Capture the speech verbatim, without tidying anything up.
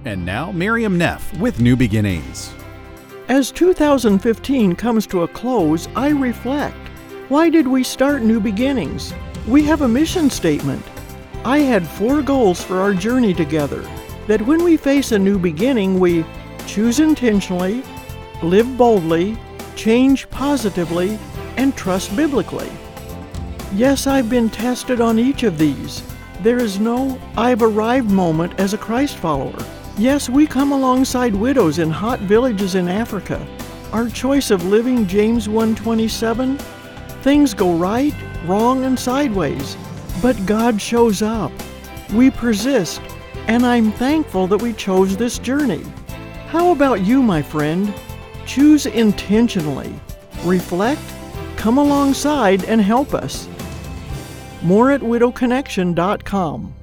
And now, Miriam Neff with New Beginnings. As two thousand fifteen comes to a close, I reflect. Why did we start New Beginnings? We have a mission statement. I had four goals for our journey together. That when we face a new beginning, we choose intentionally, live boldly, change positively, and trust biblically. Yes, I've been tested on each of these. There is no I've arrived moment as a Christ follower. Yes, we come alongside widows in hot villages in Africa. Our choice of living James one twenty-seven, things go right, wrong, and sideways, but God shows up. We persist, and I'm thankful that we chose this journey. How about you, my friend? Choose intentionally, reflect, come alongside, and help us. More at widow connection dot com.